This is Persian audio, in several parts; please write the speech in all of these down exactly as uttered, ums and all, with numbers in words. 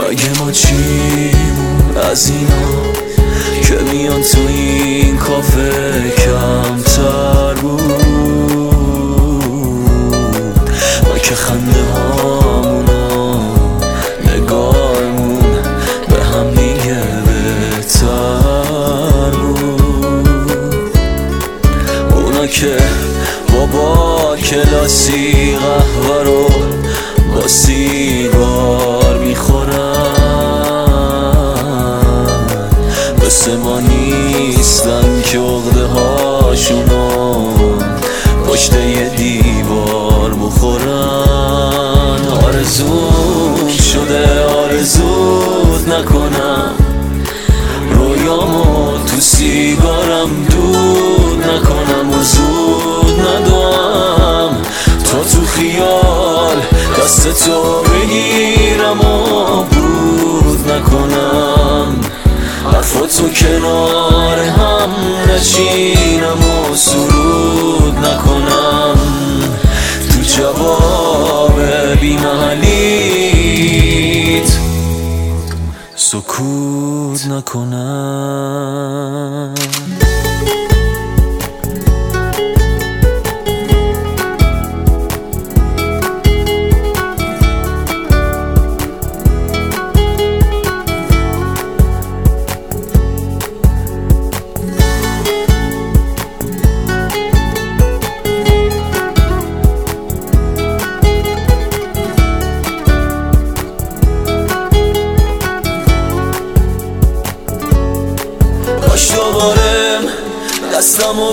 اگه ما چیمون از اینا که میان تو این کافه کمتر بود، ما که خنده هامونو نگارمون به هم دیگه بهتر بود. اونا که بابا کلاسی قهوه رو با سیگار میخورن، مثل ما نیستن که عقده هاشونو پشت یه دیوار بخورن. آرزوم شده آرزوت نکنم، رویامو تو سیگارم دود نکنم و زود ندوام تا تو خیال دست تو بگیرم و بود نکنم، حرفاتو کنار هم نچینم و سرود نکنم، تو جواب بی‌محلیت سکوت نکنم. دوباره دستمو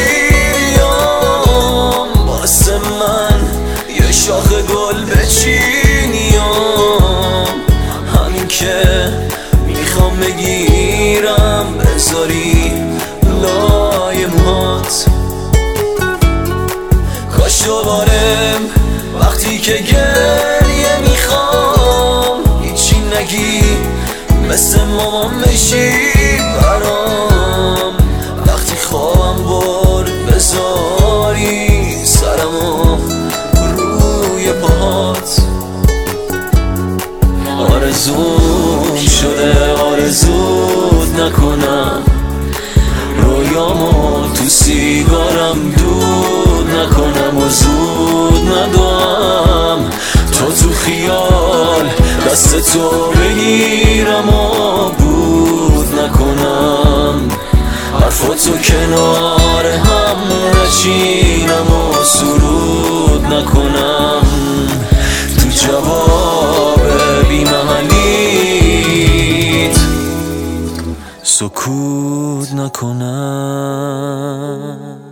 بگیریم واسه من یه شاخ گل بچینیم، همین که میخوام بگیرم بذاری لای موهات. کاش دوباره وقتی که گریه میخوام هیچی نگی، مثل مامان بشی برام، وقتی خوابم برد بذاری سرمو روی پاهات. آرزوم شده آرزوت نکنم، رویامو تو سیگارم دود نکنم و زود ندوام تا تو خیال دست تو بگیرم و بود نکنم، حرفاتو کنار هم نچینم و سرود نکنم، تو جواب بی‌محلیت سکوت نکنم.